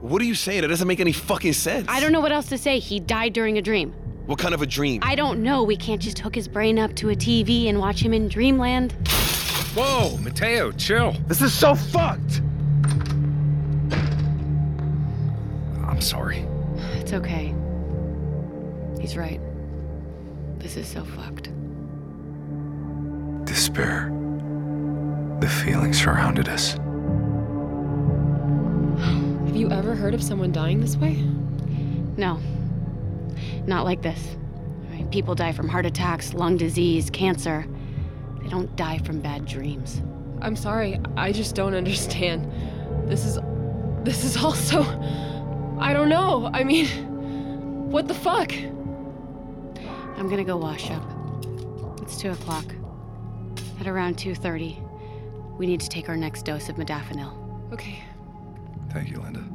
What are you saying? That doesn't make any fucking sense. I don't know what else to say. He died during a dream. What kind of a dream? I don't know. We can't just hook his brain up to a TV and watch him in dreamland. Whoa, Mateo, chill. This is so fucked! I'm sorry. It's okay. He's right. This is so fucked. Despair. The feeling surrounded us. Have you ever heard of someone dying this way? No. Not like this. I mean, people die from heart attacks, lung disease, cancer. They don't die from bad dreams. I'm sorry, I just don't understand. This is all so... I don't know. I mean, what the fuck? I'm gonna go wash up. It's 2 o'clock. At around 2:30, we need to take our next dose of modafinil. Okay. Thank you, Linda.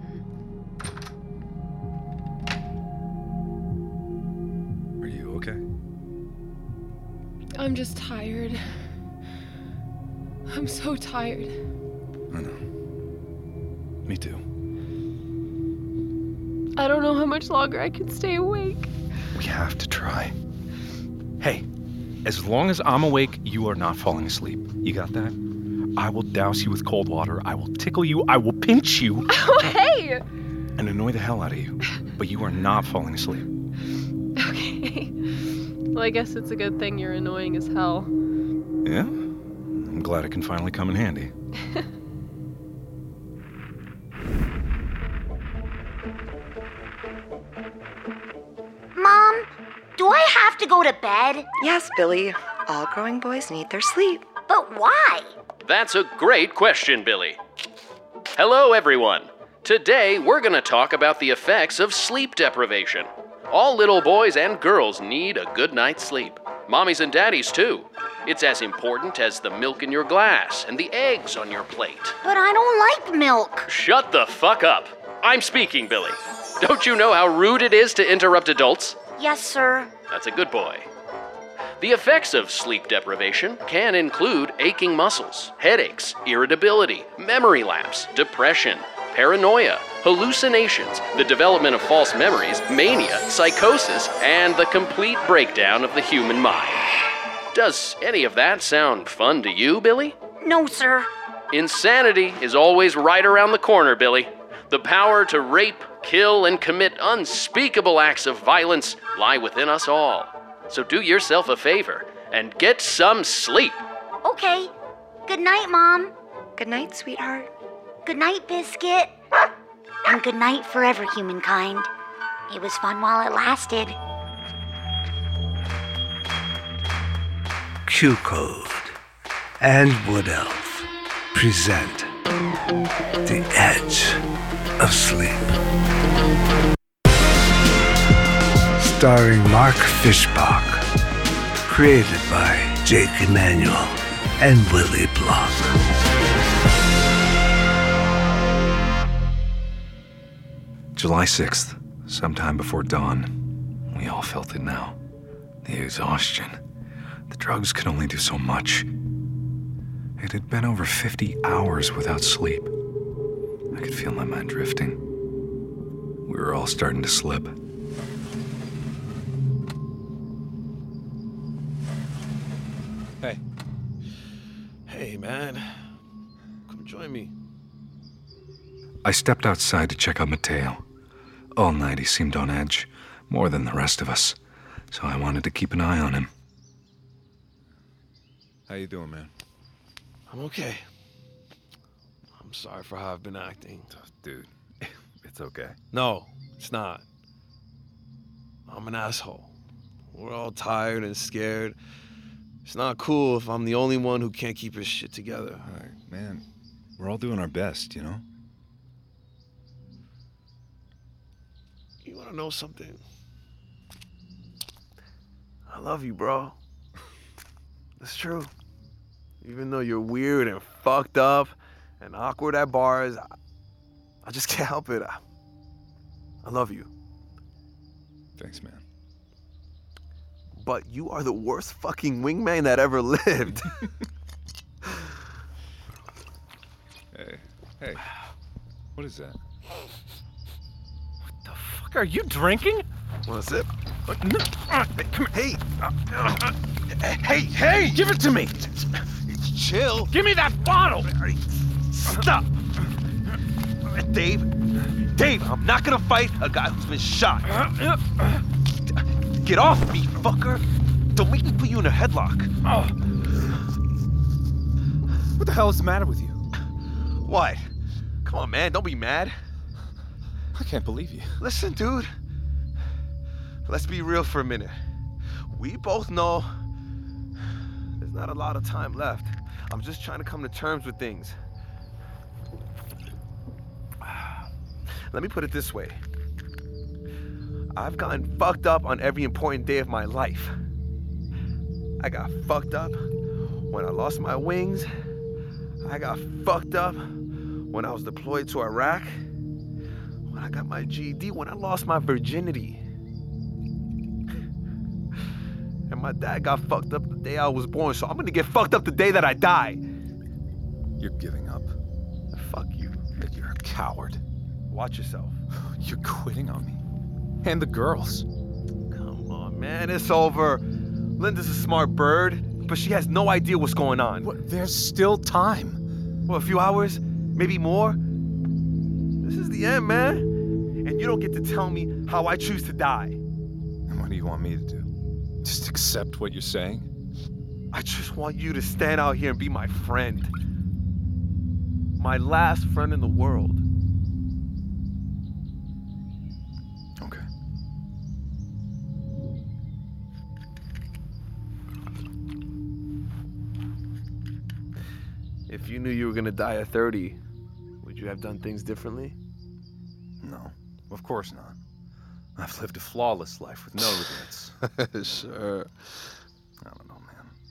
Are you okay? I'm just tired. I'm so tired. I know. Me too. I don't know how much longer I can stay awake. We have to try. Hey, as long as I'm awake, you are not falling asleep. You got that? I will douse you with cold water. I will tickle you. I will pinch you. Oh, hey! And annoy the hell out of you. But you are not falling asleep. Okay. Well, I guess it's a good thing you're annoying as hell. Yeah? I'm glad it can finally come in handy. Mom, do I have to go to bed? Yes, Billy. All growing boys need their sleep. But why? That's a great question, Billy. Hello, everyone. Today, we're going to talk about the effects of sleep deprivation. All little boys and girls need a good night's sleep. Mommies and daddies, too. It's as important as the milk in your glass and the eggs on your plate. But I don't like milk. Shut the fuck up. I'm speaking, Billy. Don't you know how rude it is to interrupt adults? Yes, sir. That's a good boy. The effects of sleep deprivation can include aching muscles, headaches, irritability, memory lapse, depression, paranoia, hallucinations, the development of false memories, mania, psychosis, and the complete breakdown of the human mind. Does any of that sound fun to you, Billy? No, sir. Insanity is always right around the corner, Billy. The power to rape, kill, and commit unspeakable acts of violence lie within us all. So do yourself a favor and get some sleep. Okay. Good night, Mom. Good night, sweetheart. Good night, Biscuit. And good night forever, humankind. It was fun while it lasted. Q-Code and Wood Elf present The Edge of Sleep. Starring Mark Fishbach. Created by Jake Emanuel and Willie Block. July 6th, sometime before dawn. We all felt it now. The exhaustion. The drugs could only do so much. It had been over 50 hours without sleep. I could feel my mind drifting. We were all starting to slip. Hey. Hey, man. Come join me. I stepped outside to check on Mateo. All night he seemed on edge, more than the rest of us, so I wanted to keep an eye on him. How you doing, man? I'm okay. I'm sorry for how I've been acting. Dude, it's okay. No, it's not. I'm an asshole. We're all tired and scared. It's not cool if I'm the only one who can't keep his shit together. All right, man. We're all doing our best, you know? You wanna know something? I love you, bro. It's true. Even though you're weird and fucked up and awkward at bars, I just can't help it. I love you. Thanks, man. But you are the worst fucking wingman that ever lived. Hey, what is that? Are you drinking? Want a sip? Come here. Hey, hey! Give it to me! Chill. Give me that bottle! Stop! Dave, I'm not gonna fight a guy who's been shot. Get off me, fucker! Don't make me put you in a headlock. What the hell is the matter with you? What? Come on, man, don't be mad. I can't believe you. Listen, dude. Let's be real for a minute. We both know there's not a lot of time left. I'm just trying to come to terms with things. Let me put it this way. I've gotten fucked up on every important day of my life. I got fucked up when I lost my wings. I got fucked up when I was deployed to Iraq. When I got my GED, when I lost my virginity. And my dad got fucked up the day I was born, so I'm gonna get fucked up the day that I die. You're giving up. Fuck you. You're a coward. Watch yourself. You're quitting on me. And the girls. Come on, man, it's over. Linda's a smart bird, but she has no idea what's going on. What? There's still time. Well, a few hours, maybe more. This is the end, man. And you don't get to tell me how I choose to die. And what do you want me to do? Just accept what you're saying? I just want you to stand out here and be my friend. My last friend in the world. Okay. If you knew you were gonna die at 30, would you have done things differently? No, of course not. I've lived a flawless life with no regrets. Sure. I don't know,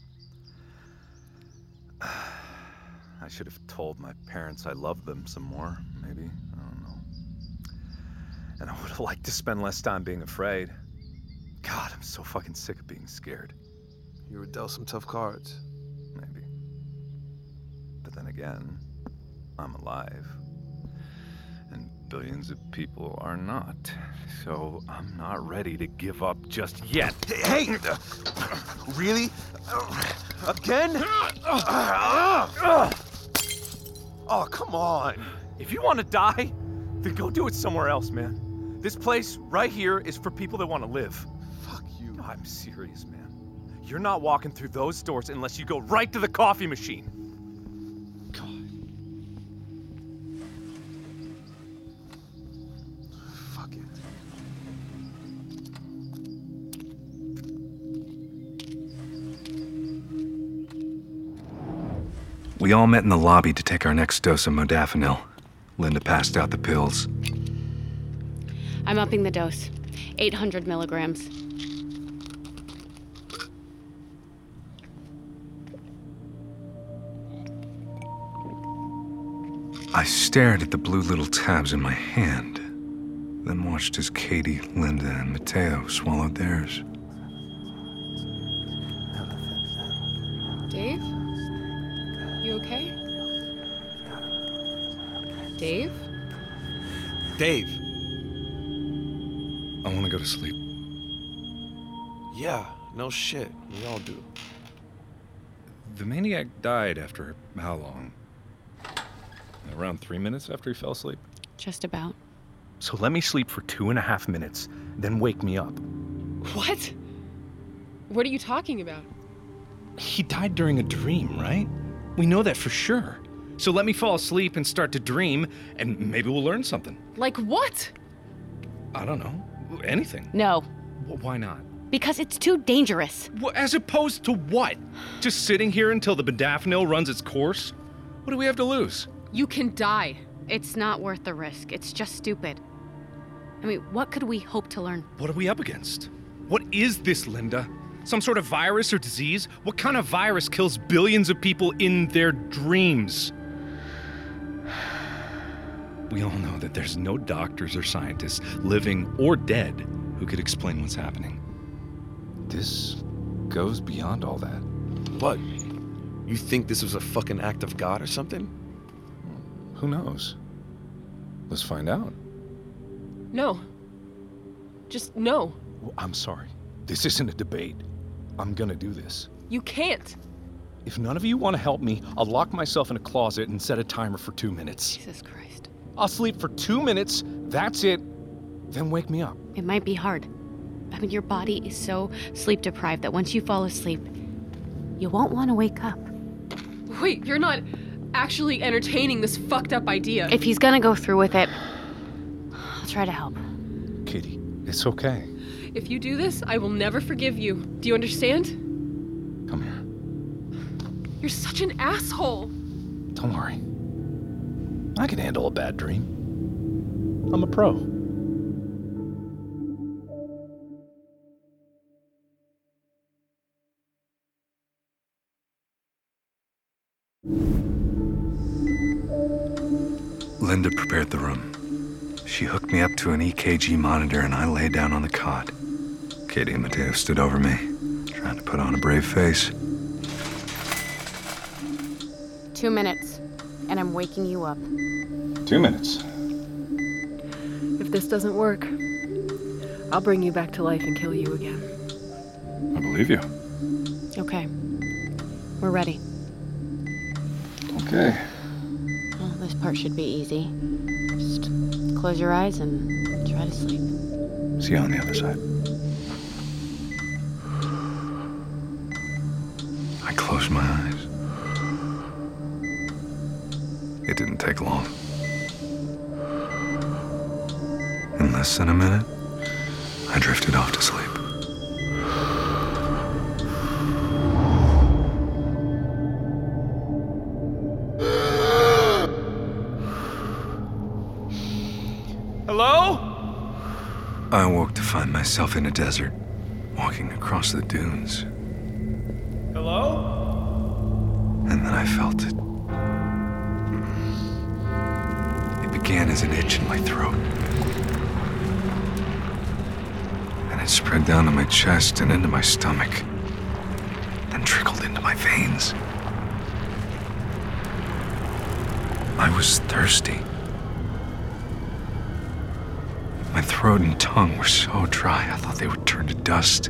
man. I should have told my parents I loved them some more, maybe. I don't know. And I would have liked to spend less time being afraid. God, I'm so fucking sick of being scared. You were dealt some tough cards. Maybe. But then again, I'm alive. And billions of people are not. So I'm not ready to give up just yet. Hey! Really? Again? Oh, come on. If you want to die, then go do it somewhere else, man. This place right here is for people that want to live. Fuck you. I'm serious, man. You're not walking through those doors unless you go right to the coffee machine. God. Fuck it. We all met in the lobby to take our next dose of modafinil. Linda passed out the pills. I'm upping the dose. 800 milligrams. I stared at the blue little tabs in my hand, then watched as Katie, Linda, and Mateo swallowed theirs. Dave? You okay? Dave? Dave. I want to go to sleep. Yeah, no shit. We all do. The maniac died after how long? Around 3 minutes after he fell asleep? Just about. So let me sleep for 2.5 minutes, then wake me up. What? What are you talking about? He died during a dream, right? We know that for sure. So let me fall asleep and start to dream, and maybe we'll learn something. Like what? I don't know. Anything. No, Why not? because it's too dangerous. As opposed to what? Just sitting here until the modafinil runs its course? What do we have to lose? You can die. It's not worth the risk. It's just stupid. I mean, what could we hope to learn? What are we up against? What is this, Linda? Some sort of virus or disease? What kind of virus kills billions of people in their dreams? We all know that there's no doctors or scientists, living or dead, who could explain what's happening. This goes beyond all that. What? You think this was a fucking act of God or something? Who knows? Let's find out. No. Just no. I'm sorry. This isn't a debate. I'm gonna do this. You can't. If none of you want to help me, I'll lock myself in a closet and set a timer for 2 minutes. Jesus Christ. I'll sleep for 2 minutes, that's it. Then wake me up. It might be hard. I mean, your body is so sleep deprived that once you fall asleep, you won't want to wake up. Wait, you're not actually entertaining this fucked up idea. If he's gonna go through with it, I'll try to help. Kitty, it's okay. If you do this, I will never forgive you. Do you understand? Come here. You're such an asshole. Don't worry. I can handle a bad dream. I'm a pro. Linda prepared the room. She hooked me up to an EKG monitor and I lay down on the cot. Katie and Mateo stood over me, trying to put on a brave face. 2 minutes, and I'm waking you up. 2 minutes. If this doesn't work, I'll bring you back to life and kill you again. I believe you. Okay. We're ready. Okay. Well, this part should be easy. Just close your eyes and try to sleep. See you on the other side. I closed my eyes. It didn't take long. In less than a minute, I drifted off to sleep. Hello? I awoke to find myself in a desert, walking across the dunes. Hello? And then I felt it. It began as an itch in my throat. And it spread down to my chest and into my stomach. Then trickled into my veins. I was thirsty. My throat and tongue were so dry, I thought they would turn to dust.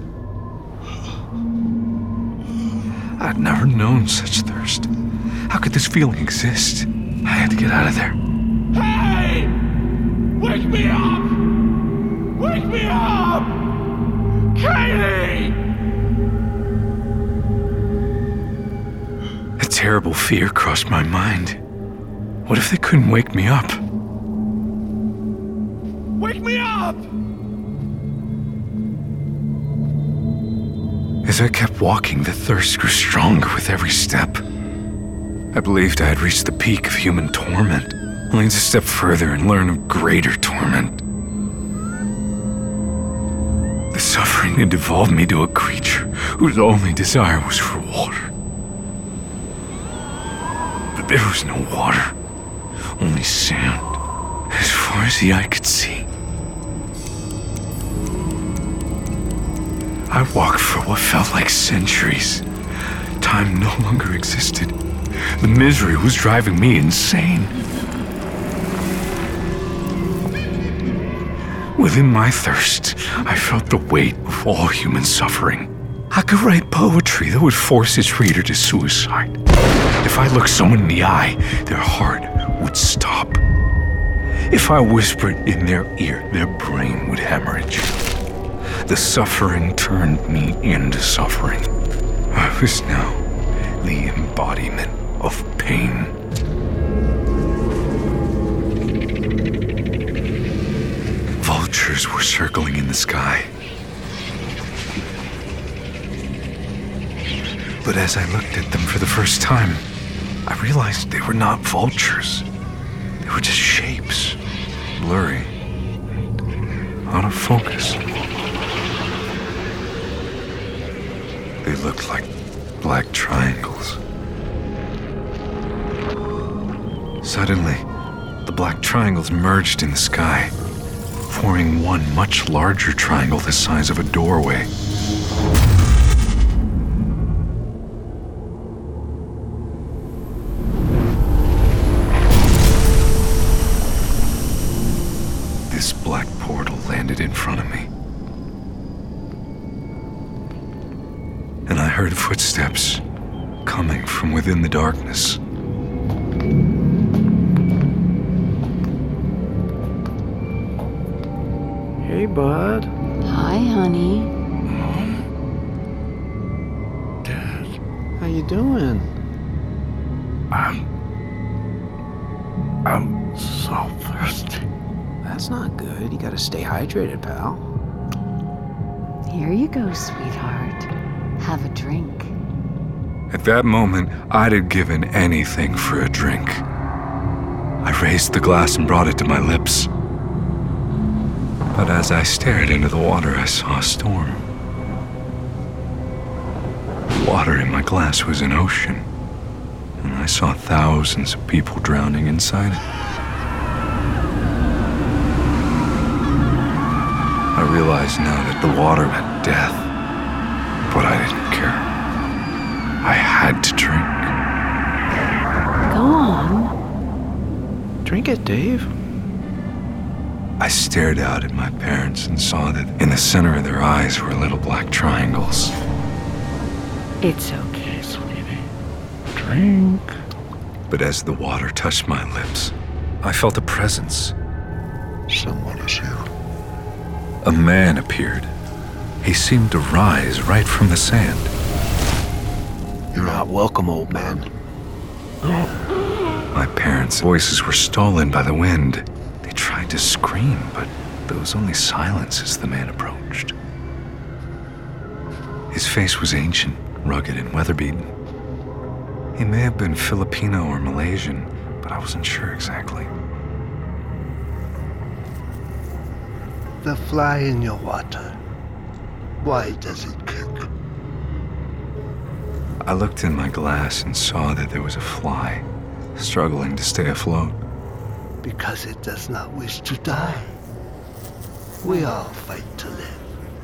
I'd never known such thirst. How could this feeling exist? I had to get out of there. Hey! Wake me up! Wake me up! Katie! A terrible fear crossed my mind. What if they couldn't wake me up? Wake me up! As I kept walking, the thirst grew stronger with every step. I believed I had reached the peak of human torment, only to step further and learn of greater torment. The suffering had evolved me to a creature whose only desire was for water. But there was no water, only sand, as far as the eye could see. I walked for what felt like centuries. Time no longer existed. The misery was driving me insane. Within my thirst, I felt the weight of all human suffering. I could write poetry that would force its reader to suicide. If I looked someone in the eye, their heart would stop. If I whispered in their ear, their brain would hemorrhage. The suffering turned me into suffering. I was now the embodiment of pain. Vultures were circling in the sky. But as I looked at them for the first time, I realized they were not vultures. They were just shapes, blurry, out of focus. They looked like black triangles. Suddenly, the black triangles merged in the sky, forming one much larger triangle the size of a doorway. This black portal landed in front of me, heard footsteps coming from within the darkness. Hey, bud. Hi, honey. Mom? Dad. How you doing? I'm so thirsty. That's not good. You gotta stay hydrated, pal. Here you go, sweetheart. Have a drink. At that moment, I'd have given anything for a drink. I raised the glass and brought it to my lips. But as I stared into the water, I saw a storm. The water in my glass was an ocean, and I saw thousands of people drowning inside it. I realized now that the water meant death, but I didn't care. I had to drink. Go on. Drink it, Dave. I stared out at my parents and saw that in the center of their eyes were little black triangles. It's okay, sweetie. Drink. But as the water touched my lips, I felt a presence. Someone is here. A man appeared. He seemed to rise right from the sand. You're not welcome, old man. My parents' voices were stolen by the wind. They tried to scream, but there was only silence as the man approached. His face was ancient, rugged, and weather-beaten. He may have been Filipino or Malaysian, but I wasn't sure exactly. The fly in your water. Why does it kick? I looked in my glass and saw that there was a fly, struggling to stay afloat. Because it does not wish to die. We all fight to live.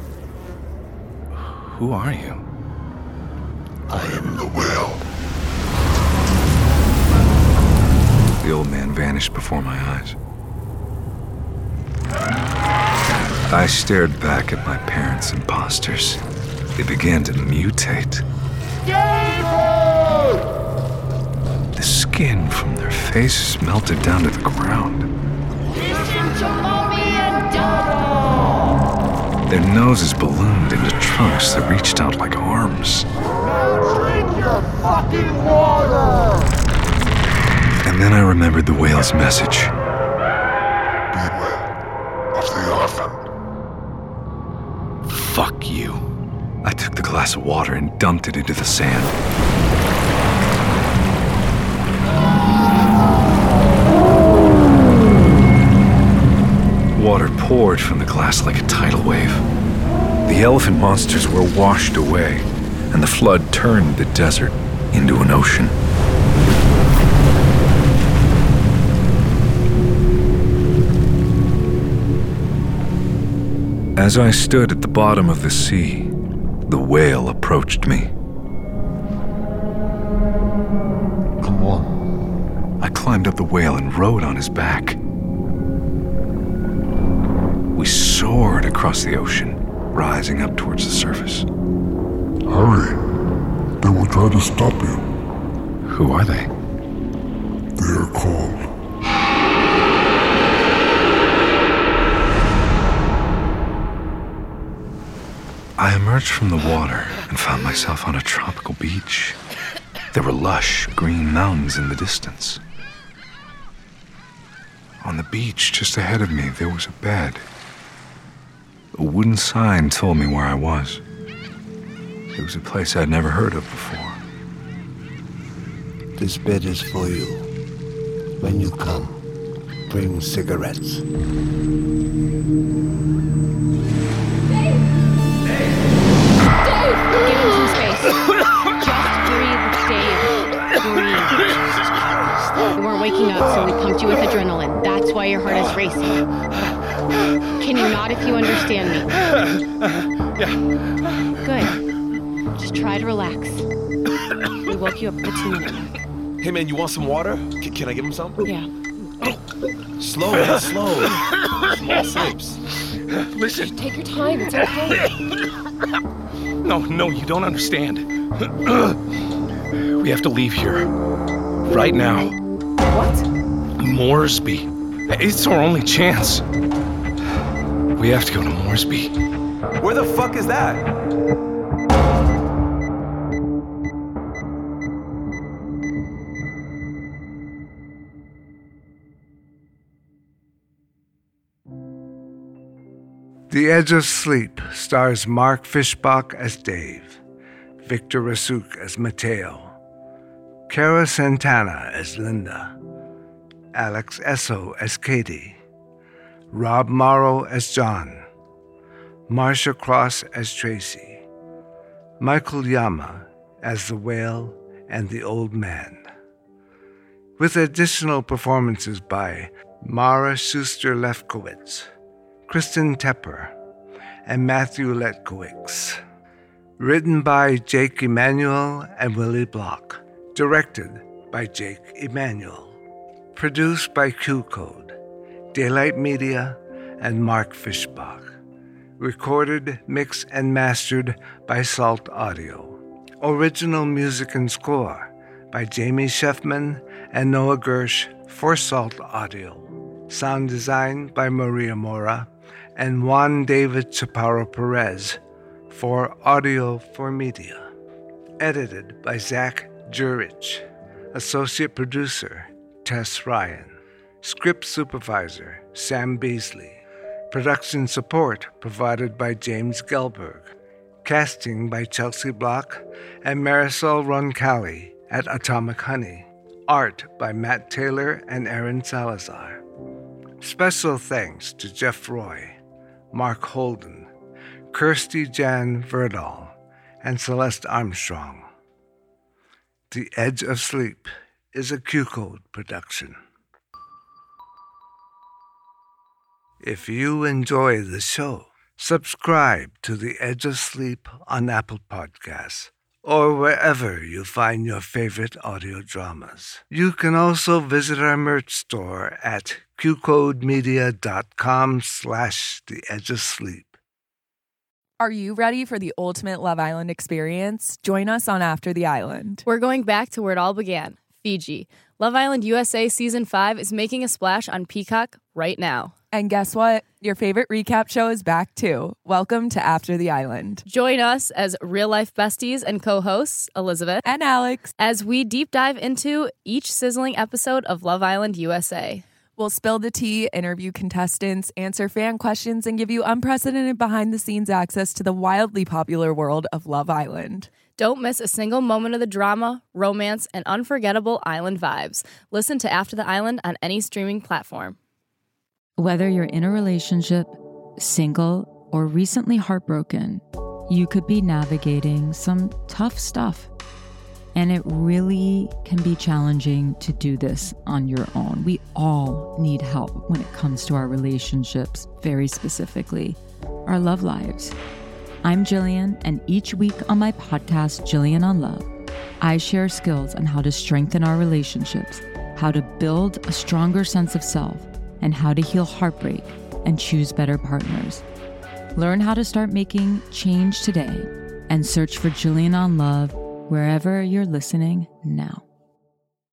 Who are you? I am the whale. The old man vanished before my eyes. I stared back at my parents' imposters. They began to mutate. The skin from their faces melted down to the ground. Listen to Mommy and Dada! Their noses ballooned into trunks that reached out like arms. Now drink your fucking water! And then I remembered the whale's message. Beware of the orphan. Fuck you. I took the glass of water and dumped it into the sand. Water poured from the glass like a tidal wave. The elephant monsters were washed away, and the flood turned the desert into an ocean. As I stood at the bottom of the sea, the whale approached me. Come on. I climbed up the whale and rode on his back. We soared across the ocean, rising up towards the surface. Hurry. They will try to stop you. Who are they? They are called. I emerged from the water and found myself on a tropical beach. There were lush green mountains in the distance. On the beach just ahead of me, there was a bed. A wooden sign told me where I was. It was a place I'd never heard of before. This bed is for you. When you come, bring cigarettes. Give him some space. Just breathe, Dave. Breathe. You weren't waking up, so we pumped you with adrenaline. That's why your heart is racing. Can you nod if you understand me? Yeah. Good. Just try to relax. We woke you up for 2 minutes. Hey man, you want some water? Can I give him some? Yeah. Slow, man, slow. Small sips. Listen. Take your time, it's okay. No, you don't understand. We have to leave here. Right now. What? Moresby. It's our only chance. We have to go to Moresby. Where the fuck is that? The Edge of Sleep stars Mark Fishbach as Dave, Victor Rasuk as Mateo, Cara Santana as Linda, Alex Esso as Katie, Rob Morrow as John, Marcia Cross as Tracy, Michael Yama as the Whale and the Old Man, with additional performances by Mara Schuster-Lefkowitz, Kristen Tepper, and Matthew Letkowicz. Written by Jake Emanuel and Willie Block. Directed by Jake Emanuel. Produced by Q-Code, Daylight Media, and Mark Fishbach. Recorded, mixed, and mastered by Salt Audio. Original music and score by Jamie Sheffman and Noah Gersh for Salt Audio. Sound design by Maria Mora and Juan David Chaparro Perez for Audio for Media. Edited by Zach Jurich. Associate producer, Tess Ryan. Script supervisor, Sam Beasley. Production support provided by James Gelberg. Casting by Chelsea Block and Marisol Roncalli at Atomic Honey. Art by Matt Taylor and Aaron Salazar. Special thanks to Jeff Roy, Mark Holden, Kirsty Jan Verdal, and Celeste Armstrong. The Edge of Sleep is a Q-Code production. If you enjoy the show, subscribe to The Edge of Sleep on Apple Podcasts or wherever you find your favorite audio dramas. You can also visit our merch store at qcodemedia.com/theedgeofsleep. Are you ready for the ultimate Love Island experience? Join us on After the Island. We're going back to where it all began, Fiji. Love Island USA Season 5 is making a splash on Peacock right now. And guess what? Your favorite recap show is back too. Welcome to After the Island. Join us as real-life besties and co-hosts, Elizabeth and Alex, as we deep dive into each sizzling episode of Love Island USA. We'll spill the tea, interview contestants, answer fan questions, and give you unprecedented behind-the-scenes access to the wildly popular world of Love Island. Don't miss a single moment of the drama, romance, and unforgettable island vibes. Listen to After the Island on any streaming platform. Whether you're in a relationship, single, or recently heartbroken, you could be navigating some tough stuff. And it really can be challenging to do this on your own. We all need help when it comes to our relationships, very specifically, our love lives. I'm Jillian, and each week on my podcast, Jillian on Love, I share skills on how to strengthen our relationships, how to build a stronger sense of self, and how to heal heartbreak and choose better partners. Learn how to start making change today and search for Jillian on Love wherever you're listening now.